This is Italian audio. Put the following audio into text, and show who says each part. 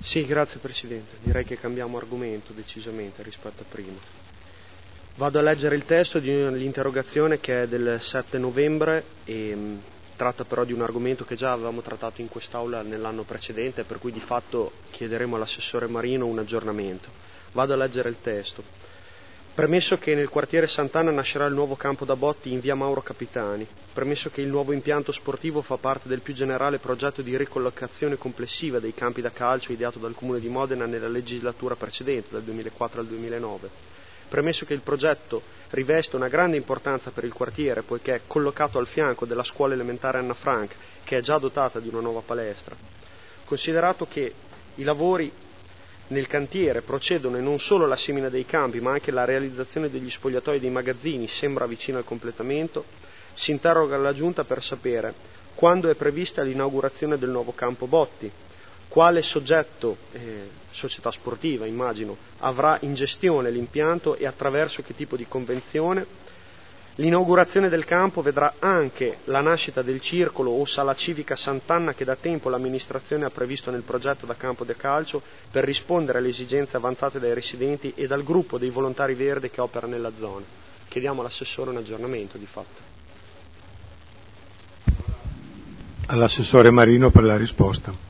Speaker 1: Sì, grazie Presidente. Direi che cambiamo argomento decisamente rispetto a prima. Vado a leggere il testo di un'interrogazione che è del 7 novembre e tratta però di un argomento che già avevamo trattato in quest'Aula nell'anno precedente, per cui di fatto chiederemo all'assessore Marino un aggiornamento. Vado a leggere il testo. Premesso che nel quartiere Sant'Anna nascerà il nuovo campo da botti in via Mauro Capitani, premesso che il nuovo impianto sportivo fa parte del più generale progetto di ricollocazione complessiva dei campi da calcio ideato dal Comune di Modena nella legislatura precedente, dal 2004 al 2009, premesso che il progetto riveste una grande importanza per il quartiere poiché è collocato al fianco della scuola elementare Anna Frank, che è già dotata di una nuova palestra, considerato che i lavori nel cantiere procedono e non solo la semina dei campi ma anche la realizzazione degli spogliatoi dei magazzini sembra vicino al completamento, si interroga la Giunta per sapere quando è prevista l'inaugurazione del nuovo campo botti, quale soggetto, società sportiva immagino, avrà in gestione l'impianto e attraverso che tipo di convenzione. L'inaugurazione del campo vedrà anche la nascita del circolo o sala civica Sant'Anna che da tempo l'amministrazione ha previsto nel progetto da campo da calcio per rispondere alle esigenze avanzate dai residenti e dal gruppo dei volontari verde che opera nella zona. Chiediamo all'assessore un aggiornamento di fatto.
Speaker 2: All'assessore Marino per la risposta.